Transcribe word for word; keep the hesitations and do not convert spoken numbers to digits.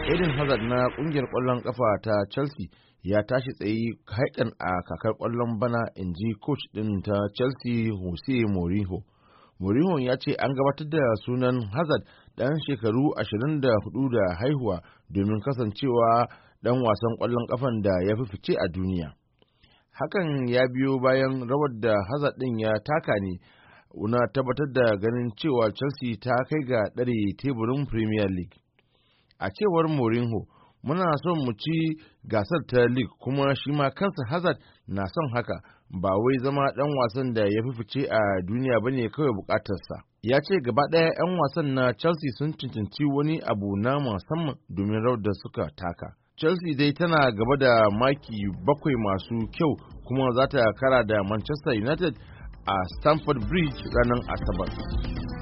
Eden Hazard na kungiyar kwallon kafa ta Chelsea ya tashi tsaye haikan a kakar kwallon bana, inji coach din ta Chelsea Jose Mourinho. Mourinho ya ce an gabatar da sunan Hazard dan shekaru ashirin da hudu da haihuwa domin kasancewa dan wasan kwallon kafan da ya fi fice a duniya. Hakan ya biyo bayan rawar da Hazard din ya taka ne na tabbatar da ganin cewa Chelsea ta kai ga ɗare teburin Premier League. A cewar Mourinho, muna son mu ci gasar ta League, kuma shi ma kansa Hazard na son haka, ba wai zama ɗan wasan da ya fi fice a duniya bane kawai bukatarsa. Ya ce gaba ɗaya 'yan wasan na Chelsea sun cancanci wani abu na musamman domin rawar da suka taka. Chelsea dai tana gaba da maki bakwai masu kyau, kuma za ta kara da Manchester United a Stamford Bridge ranar Asabar.